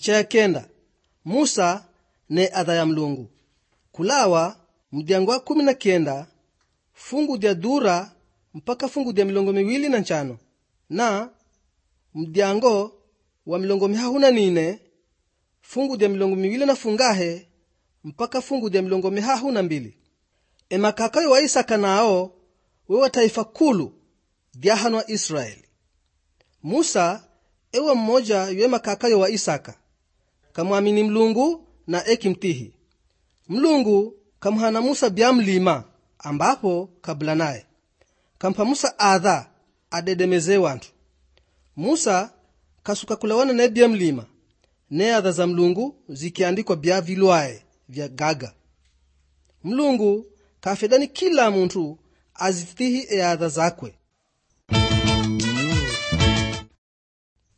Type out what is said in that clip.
Picha ya kenda. Musa ne adha ya Mlungu. Kulawa mdiango wa 19 fungu dia dura mpaka fungu dia 25 na mdiango wa 24 fungu dia 22 mpaka fungu dia 22. Emakakayo wa Isaka nao wewa taifa kulu dia hanwa Israeli. Musa ewa mmoja ywe makakayo wa Isaka, kamwamini Mlungu na ekimtihi. Mlungu kamhana Musa bia mlima ambapo kabla naye kampa Musa adha adedemeze wantu. Musa kasuka kulawana na bia mlima ne adha za Mlungu zikiandikwa bia vilwae vya gaga. Mlungu kafedani kila muntu azitihi adha zakwe.